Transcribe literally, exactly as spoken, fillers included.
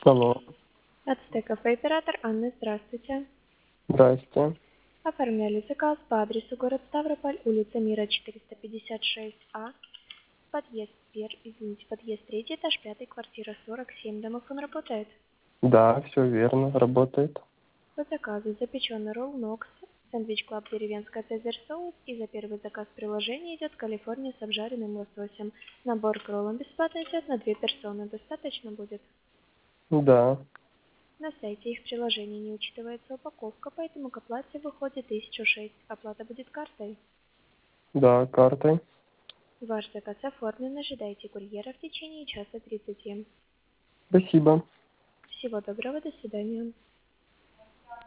Алло, Ацтек кафе оператор Анна, здравствуйте. здрасте. Оформляли заказ по адресу город Ставрополь, улица Мира, четыреста пятьдесят шесть А, подъезд пер, извините, подъезд третий, этаж пятый, квартира сорок семь. Домофон работает. Да, все верно, работает. По заказу запеченный ролл Нокс, сэндвич Клаб деревенская цезарь соус, и за первый заказ приложения идет Калифорния с обжаренным лососем. Набор к роллам бесплатно идет на две персоны, достаточно будет. Да, На сайте их приложения не учитывается упаковка, поэтому к оплате выходит тысяча шесть. Оплата будет картой. да, картой. Ваш заказ оформлен, ожидайте курьера в течение часа тридцати. Спасибо. Всего доброго, до свидания.